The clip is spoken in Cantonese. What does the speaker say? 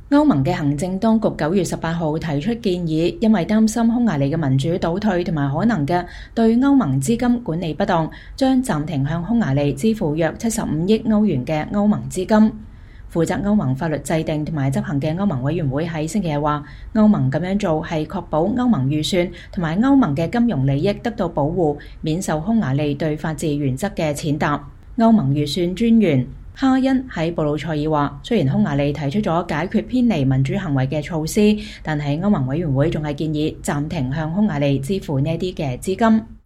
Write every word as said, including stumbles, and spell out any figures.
歐盟嘅行政當局九月十八號提出建議，因為擔心匈牙利嘅民主倒退同埋可能嘅對歐盟資金管理不當，將暫停向匈牙利支付約七十五億歐元嘅歐盟資金。負責歐盟法律制定同埋執行嘅歐盟委員會喺星期日話，歐盟咁樣做係確保歐盟預算同埋歐盟嘅金融利益得到保護，免受匈牙利對法治原則嘅踐踏。歐盟預算專員哈恩喺布魯塞爾話，雖然匈牙利提出咗解決偏離民主行為嘅措施，但係歐盟委員會仲係建議暫停向匈牙利支付呢啲嘅資金。